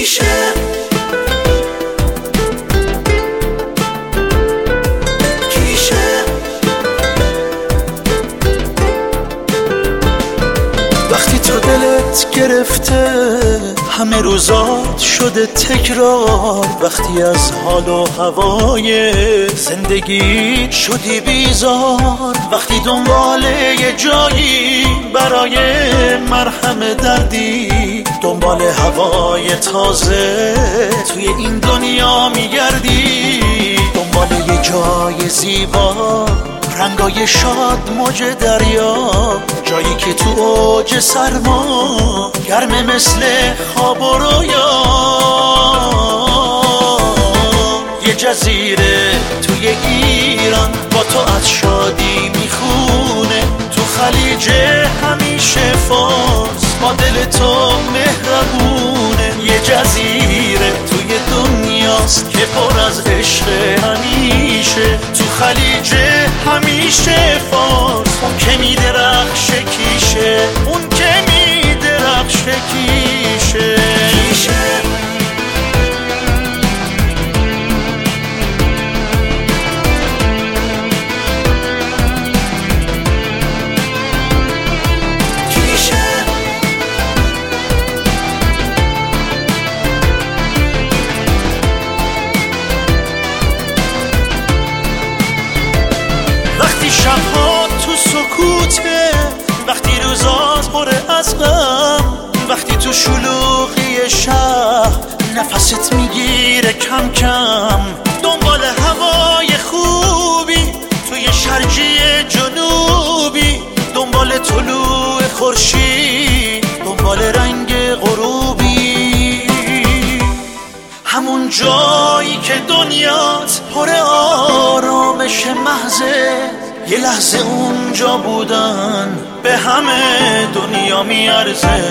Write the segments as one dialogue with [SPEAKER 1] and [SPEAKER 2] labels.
[SPEAKER 1] کیشه وقتی تو دلت گرفته همه روزات شده تکرار، وقتی از حال و هوای زندگی شدی بیزار، وقتی دنبال یه جایی برای مرهم دردی، دنبال هوای تازه توی این دنیا میگردی، دنبال یه جای زیبا رنگای شاد موج دریا، جایی که تو اوج سرما گرمه مثل خواب و رویا، یه جزیره توی ایران با تو از شادی میخونه، تو خلیج همیشه فارس با دل تو مهربونه، یه جزیره توی دنیاست که پر از عشق همیشه، تو خلیج همیشه فارس اون که میدرخشه کیشه، اون که میدرخشه کیشه وقتی شبها تو سکوته، وقتی روزات پر از غم، وقتی تو شلوغی شهر نفست میگیره کم کم، دنبال هوای خوبی توی شرجی جنوبی، دنبال طلوع خورشید، دنبال رنگ غروبی، همون جایی که دنیات پر آرامش محضه، یه لحظه اونجا بودن به همه دنیا میارزه،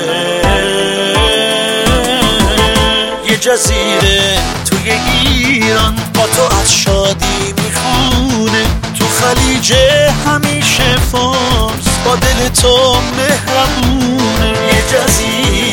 [SPEAKER 1] یه جزیره توی ایران با تو از شادی میخونه، تو خلیج همیشه فارس با دل تو مهربونه، یه جزیره